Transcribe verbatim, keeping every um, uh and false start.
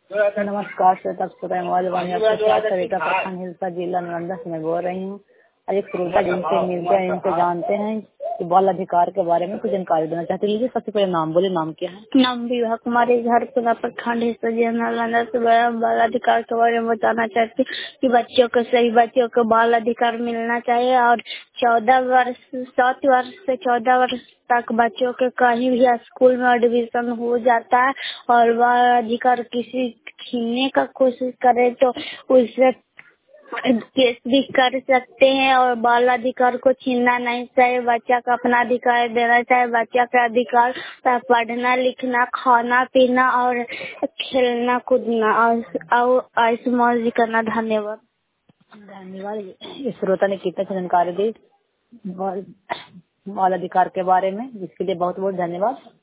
नमस्कार श्रोता श्रोता प्रखंड हिलसा जिला नालंदा से मैं बोल रही हूँ। और एक श्रोता जिनसे मिलते हैं, इनसे जानते हैं कि बाल अधिकार के बारे में कुछ जानकारी देना चाहते हैं। सबसे पहले नाम बोले, नाम क्या है? नाम विवाह कुमारी, घर पूरा प्रखंड हिस्सा जिला नालंदा से बाल अधिकार के बारे में बताना चाहती हूँ कि बच्चों को सही बच्चों को बाल अधिकार मिलना चाहिए और चौदह वर्ष सात वर्ष से चौदह वर्ष तक बच्चों के कहीं भी स्कूल में एडमिशन हो जाता है और बाल अधिकार किसी छीनने का कोशिश करे तो उससे केस भी कर सकते हैं और बाल अधिकार को छीनना नहीं चाहिए। बच्चा का अपना अधिकार देना चाहिए। बच्चा का अधिकार पढ़ना लिखना खाना पीना और खेलना कूदना और ऐश मौज करना। धन्यवाद। धन्यवाद। इस श्रोता ने कितनी जानकारी दी बाल अधिकार के बारे में, जिसके लिए बहुत बहुत धन्यवाद।